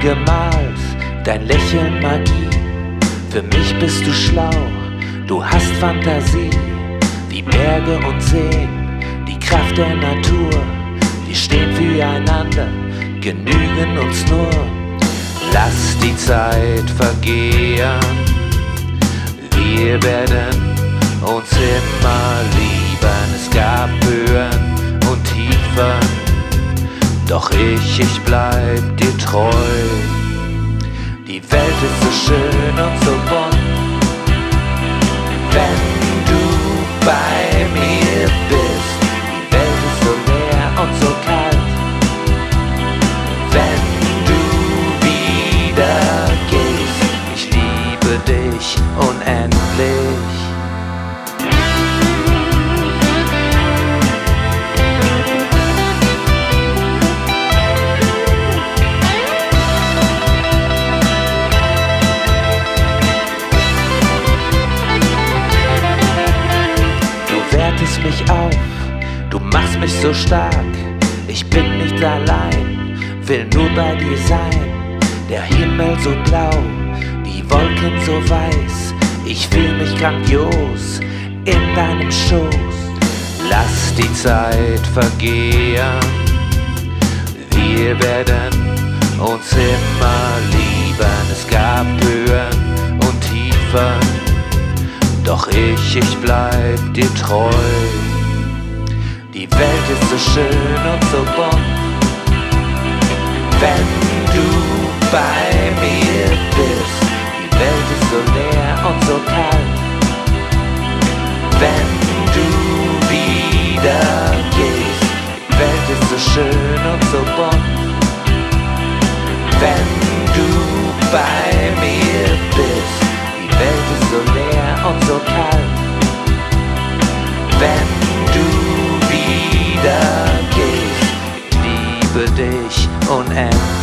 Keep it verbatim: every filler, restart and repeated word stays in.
gemalt, dein Lächeln Magie. Für mich bist du schlau, du hast Fantasie, wie Berge und Seen, die Kraft der Natur. Wir stehen füreinander, genügen uns nur. Lass die Zeit vergehen, wir werden uns immer lieben. Es gab Höhen und Tiefen, doch ich, ich bleib dir treu. Die Welt ist so schön und so bunt, wenn du bei mir bist. Die Welt ist so leer und so kalt, wenn du wieder gehst. Ich liebe dich unendlich. Mich auf, du machst mich so stark. Ich bin nicht allein, will nur bei dir sein. Der Himmel so blau, die Wolken so weiß. Ich fühl mich grandios in deinem Schoß. Lass die Zeit vergehen, wir werden uns immer lieben. Es gab Höhen und Tiefen, doch ich, ich bleib dir treu. Die Welt ist so schön und so bunt, wenn du bei mir bist. Die Welt ist so leer und so kalt, wenn du wieder gehst. Die Welt ist so schön und so bunt, wenn du bei mir bist. Die Welt ist so leer und so kalt, wenn du wieder gehst. Ich liebe dich unendlich.